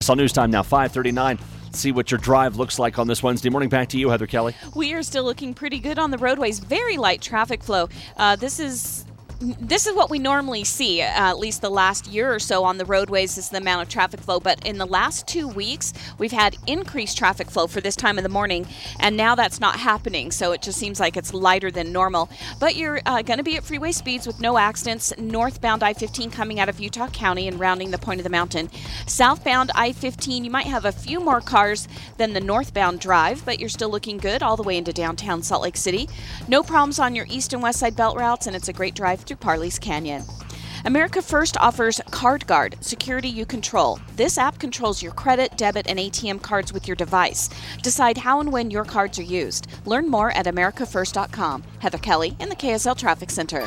On News Time now, 5:39. See what your drive looks like on this Wednesday morning. Back to you, Heather Kelly. We are still looking pretty good on the roadways. Very light traffic flow. This is what we normally see, at least the last year or so on the roadways, is the amount of traffic flow. But in the last 2 weeks, we've had increased traffic flow for this time of the morning, and now that's not happening. So it just seems like it's lighter than normal. But you're going to be at freeway speeds with no accidents. Northbound I-15 coming out of Utah County and rounding the point of the mountain. Southbound I-15, you might have a few more cars than the northbound drive, but you're still looking good all the way into downtown Salt Lake City. No problems on your east and west side belt routes, and it's a great drive through Parley's Canyon. America First offers CardGuard, security you control. This app controls your credit, debit, and ATM cards with your device. Decide how and when your cards are used. Learn more at americafirst.com. Heather Kelly in the KSL Traffic Center.